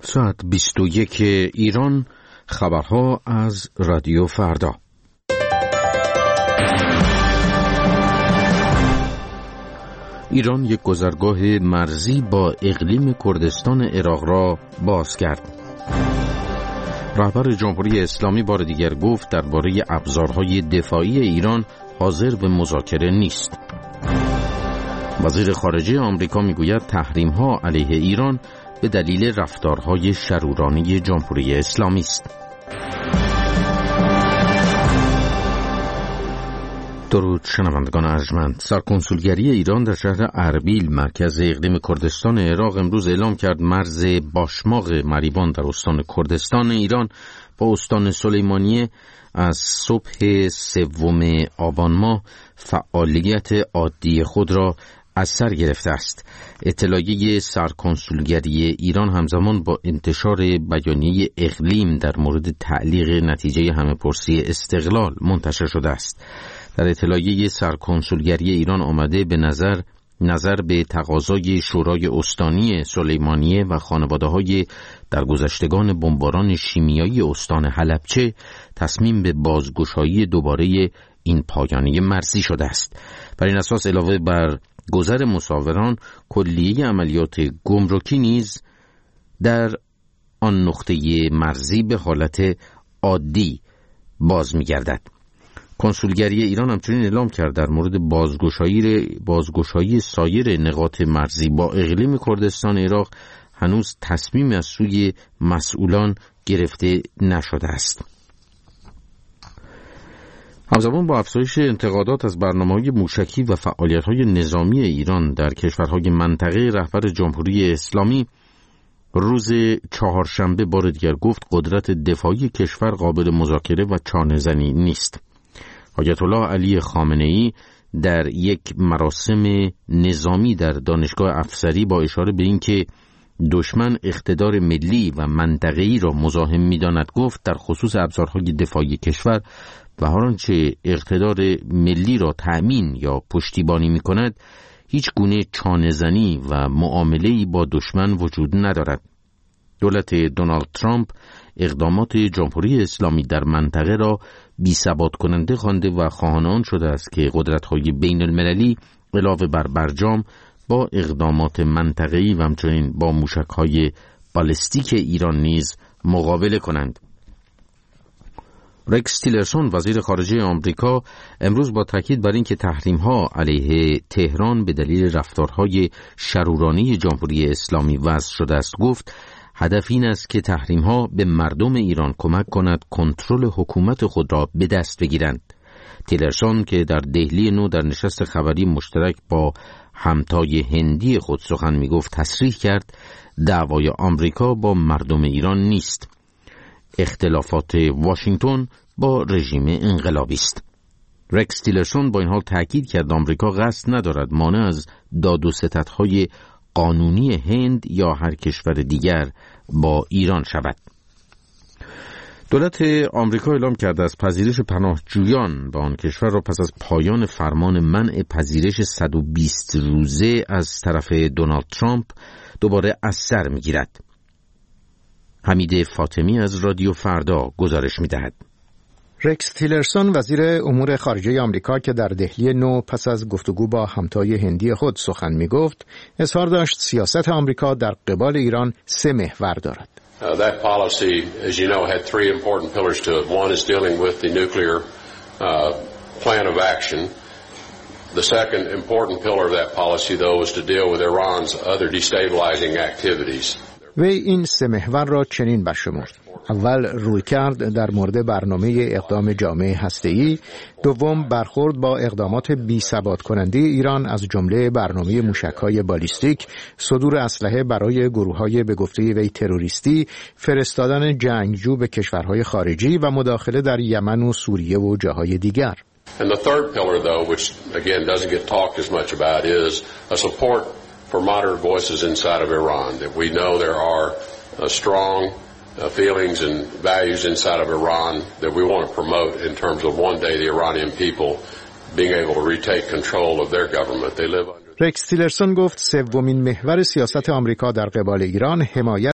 ساعت 21 ایران. خبرها از رادیو فردا. ایران یک گذرگاه مرزی با اقلیم کردستان عراق را باز کرد. رهبر جمهوری اسلامی بار دیگر گفت درباره ابزارهای دفاعی ایران حاضر به مذاکره نیست. وزیر خارجه آمریکا میگوید تحریم‌ها علیه ایران به دلیل رفتارهای شرورانه جمهوری اسلامی است. درود شنوندگان ارجمند. سرکنسولگری ایران در شهر اربیل مرکز اقلیم کردستان عراق امروز اعلام کرد مرز باشماق مریبان در استان کردستان ایران با استان سلیمانیه از صبح 3 آبان ماه فعالیت عادی خود را از سر گرفته است. اطلاعیه سرکنسولگری ایران همزمان با انتشار بیانیه اقلیم در مورد تعلیق نتیجه همه‌پرسی استقلال منتشر شده است. در اطلاعیه سرکنسولگری ایران آمده به نظر به تقاضای شورای استانی سلیمانیه و خانواده‌های درگذشتگان بمباران شیمیایی استان حلبچه تصمیم به بازگشایی دوباره این پایانه مرزی شده است. بر این اساس علاوه بر گذر مسافران، کلیه عملیات گمرکی نیز در آن نقطه مرزی به حالت عادی باز می‌گردد. کنسولگری ایران همچنین اعلام کرد در مورد بازگشایی سایر نقاط مرزی با اقلیم کردستان عراق هنوز تصمیم از سوی مسئولان گرفته نشده است. همزمان با افزایش انتقادات از برنامه‌های موشکی و فعالیت‌های نظامی ایران در کشورهای منطقه، رهبر جمهوری اسلامی روز چهارشنبه بار دیگر گفت قدرت دفاعی کشور قابل مذاکره و چانه‌زنی نیست. آیت الله علی خامنه‌ای در یک مراسم نظامی در دانشگاه افسری با اشاره به اینکه دشمن اقتدار ملی و منطقه‌ای را مزاحم می‌داند گفت در خصوص ابزارهای دفاعی کشور و هر آنچه اقتدار ملی را تأمین یا پشتیبانی می‌کند هیچ گونه چانه‌زنی و معامله‌ای با دشمن وجود ندارد. دولت دونالد ترامپ اقدامات جمهوری اسلامی در منطقه را بی‌ثبات کننده خوانده و خواهان آن شده است که قدرت‌های بین المللی علاوه بر برجام با اقدامات منطقه‌ای و همچنین با موشک‌های بالستیک ایران نیز مقابله کنند. رکس تیلرسون وزیر خارجه آمریکا امروز با تاکید بر اینکه تحریم‌ها علیه تهران به دلیل رفتارهای شرورانه جمهوری اسلامی وضع شده است گفت هدف این است که تحریم‌ها به مردم ایران کمک کند کنترل حکومت خود را به دست بگیرند. تیلرسون که در دهلی نو در نشست خبری مشترک با همتای هندی خود سخن می‌گفت تصریح کرد دعوای آمریکا با مردم ایران نیست. اختلافات واشنگتن با رژیم انقلابی است. رکس تیلرسون با این حال تأکید کرد آمریکا قصد ندارد مانع از داد و ستدهای قانونی هند یا هر کشور دیگر با ایران شود. دولت آمریکا اعلام کرده از پذیرش پناهجویان به آن کشور را پس از پایان فرمان منع پذیرش 120 روزه از طرف دونالد ترامپ دوباره از سر می‌گیرد. حمید فاطمی از رادیو فردا گزارش می‌دهد. رکس تیلرسون وزیر امور خارجه آمریکا که در دهلی نو پس از گفتگو با همتای هندی خود سخن می‌گفت، اظهار داشت سیاست آمریکا در قبال ایران 3 محور دارد. That policy, as you know, had 3 important pillars to it. One is dealing with the nuclear plan of action. The second important pillar of that policy, though, was to deal with Iran's other destabilizing activities. وی این 3 محور را چنین برشمرد: اول رویکرد در مورد برنامه اقدام جامعه هسته‌ای، دوم برخورد با اقدامات بی‌ثبات کننده ایران از جمله برنامه موشک‌های بالیستیک، صدور اسلحه برای گروه‌های به گفته وی تروریستی، فرستادن جنگجو به کشورهای خارجی و مداخله در یمن و سوریه و جاهای دیگر. And the third pillar, though, which again doesn't get talked as much about, is a support for moderate voices inside of Iran. That we know there are strong feelings and values inside of Iran that we want to promote in terms of one day the Iranian people being able to retake control of their government. They live under. رکس تیلرسون گفت 3مین محور سیاست آمریکا در قبال ایران حمایت